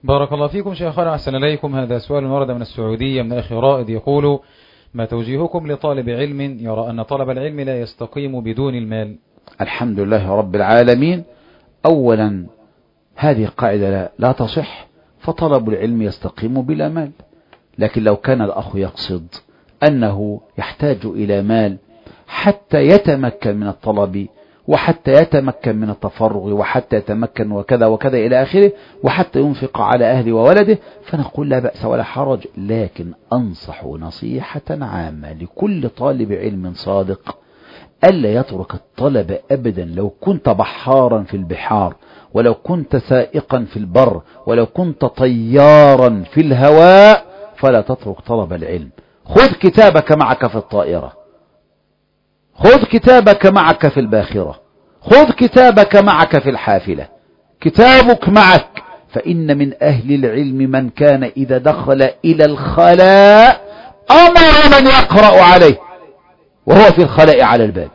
بارك الله فيكم شيخنا، أحسن إليكم. هذا سؤال ورد من السعودية من أخي رائد يقول: ما توجيهكم لطالب علم يرى أن طلب العلم لا يستقيم بدون المال؟ الحمد لله رب العالمين. أولا هذه قاعدة لا تصح، فطلب العلم يستقيم بلا مال. لكن لو كان الأخ يقصد أنه يحتاج إلى مال حتى يتمكن من الطلب، وحتى يتمكن من التفرغ، وحتى يتمكن وكذا وكذا إلى آخره، وحتى ينفق على أهله وولده، فنقول لا بأس ولا حرج. لكن أنصح نصيحة عامة لكل طالب علم صادق ألا يترك الطلب أبدا. لو كنت بحارا في البحار، ولو كنت سائقا في البر، ولو كنت طيارا في الهواء، فلا تترك طلب العلم. خذ كتابك معك في الطائرة، خذ كتابك معك في الباخرة، خذ كتابك معك في الحافلة، كتابك معك. فإن من أهل العلم من كان إذا دخل إلى الخلاء أمر من يقرأ عليه وهو في الخلاء على الباب.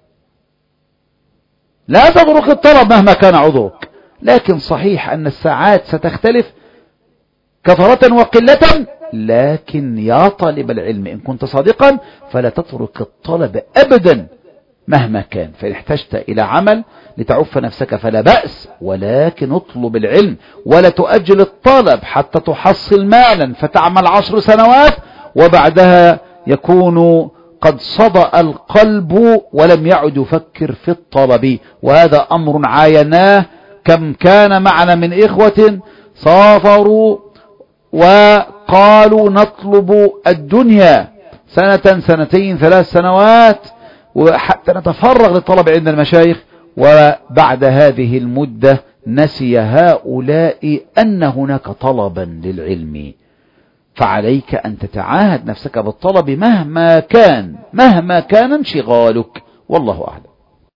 لا تترك الطلب مهما كان عذرك. لكن صحيح أن الساعات ستختلف كثرة وقلة، لكن يا طالب العلم إن كنت صادقا فلا تترك الطلب أبدا مهما كان. فإن احتجت إلى عمل لتعف نفسك فلا بأس، ولكن اطلب العلم ولا تؤجل الطلب حتى تحصل مالا فتعمل 10 سنوات وبعدها يكون قد صدأ القلب ولم يعد يفكر في الطلب. وهذا أمر عايناه. كم كان معنا من إخوة سافروا وقالوا نطلب الدنيا 1 2 3 سنوات وحتى نتفرغ للطلب عند المشايخ، وبعد هذه المدة نسي هؤلاء أن هناك طلبا للعلم. فعليك أن تتعاهد نفسك بالطلب مهما كان انشغالك، والله أعلم.